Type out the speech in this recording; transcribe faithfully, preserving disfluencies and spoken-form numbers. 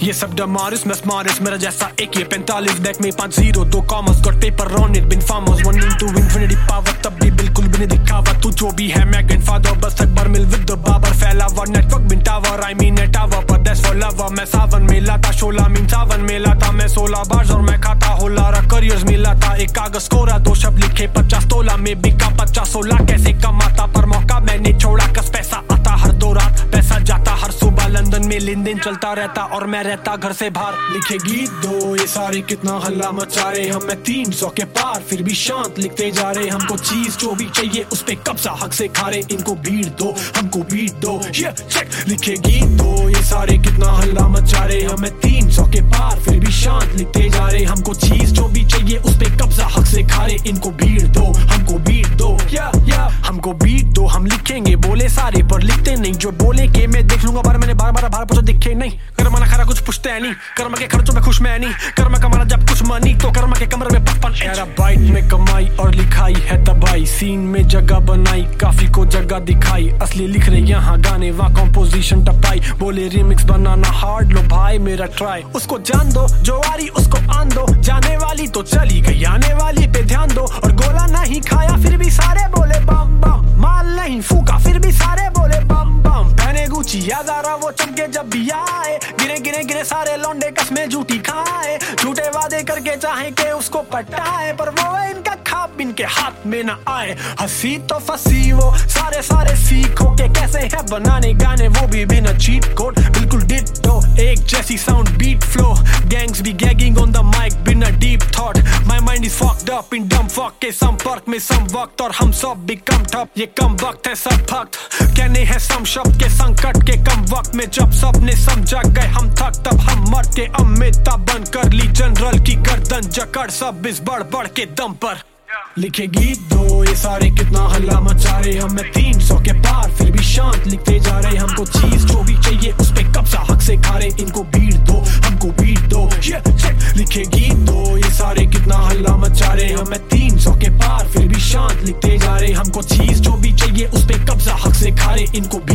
ये सब डमारिस मैं स्मारिस मेरा जैसा एक ये पैंतालीस बैक में पांच जीरो दो commerce got paper on it बिन farmers one into infinity power तब भी बिल्कुल भी नहीं दिखावा तू जो भी है मैं ग्रैंडफादर बस अकबर मिल विद द बाबर फैला हुआ नेटवर्क बिन टावर आई मीन टावर पर दैट्स फॉर लवर मैं सावन में लाता शोला मीन सावन में लाता मैं सोलह बार्स और मैं खाता होला करियर्स में लाता एक कागज कोरा दो शब्द लिखे पचास तोला में बिका पचास सोलह कैसे कमाता पर मौका मैंने छोड़ा कस पैसा आता हर दो रात पैसा जाता हर सुबह लंदन में लेन देन चलता रहता और मैं रहता घर से बाहर लिखे गीत दो ये सारे कितना हल्ला मचा रहे हम मैं तीन सौ के पार फिर भी शांत लिखते जा रहे हमको चीज जो भी चाहिए उस पे कब्जा हक से खा रहे इनको बीट दो हमको बीट दो ये चेक लिखे गीत दो ये सारे कितना हल्ला मचा रहे हम मैं तीन सौ के पार फिर भी शांत लिखते जा रहे हमको चीज जो भी चाहिए उस पे कब्जा हक से खा रहे इनको बीट दो हमको बीट दो या या हमको बीट दो हम लिखेंगे बोले सारे पर लिखते नहीं जो बोले के मैं देख लूंगा बार मैंने बार बार बार पूछो दिखे नहीं कर्मा ना खरा कुछ पूछते है नहीं कर्मा के खर्चों में खुश मैं नहीं कर्मा कमाना जब कुछ मनी तो कर्मा के कमरे में पचपन एरा बाइट में कमाई और लिखाई है तबाही सीन में जगह बनाई काफी को जगह दिखाई असली लिख रहे यहाँ गाने वहाँ कॉम्पोजिशन टपाई बोले रिमिक्स बनाना हार्ड लो भाई मेरा ट्राई उसको जान दो जो आ रही उसको आन दो जाने वाली तो चली गई आने वाली पे ध्यान दो और गोला नहीं खाया फिर भी सारे बोले बम बम माल नहीं फूका फिर भी सारे बोले बम बम पहने गुची याद आ रहा वो चमके जब भी आए गिरे गिरे गिरे सारे लौंडे कसमें झूठी खाए झूठे वादे करके चाहे के उसको पटाए पर वो इनका खाप इनके हाथ में ना आए हंसी तो फंसी वो सारे सारे सीखो के कैसे है बनाने गाने वो भी बिना चीट कोड बिल्कुल डिट्टो एक जैसी साउंड बीट फ्लो गैंग्स भी गैगिंग ऑन द माइक बिना deep thought my mind is fucked up in dumb fuck के संपर्क में सम वक्त और हम सब भी कम ठप ये कम वक्त है सब भक्त कहने हैं सम शब्द के संकट के कम वक्त में जब सबने समझा गए हम थक तब हम मर के अमिताभ बन कर ली जनरल की गर्दन जकड़ सब इस बढ़ बढ़ के दम पर लिखे गीत दो ये सारे कितना हल्ला मचा रहे हम मैं तीन सौ के पार फिर भी शांत लिखते जा रहे हमको चीज जो भी चाहिए उस पे कब्जा हक से खा रहे इनको बीट दो हमको बीट दो ये चेक लिखे गीत दो ये सारे कितना हल्ला मचा रहे हम मैं तीन सौ के पार फिर भी शांत लिखते जा रहे हमको चीज जो भी चाहिए उस पे कब्जा हक से खा रहे इनको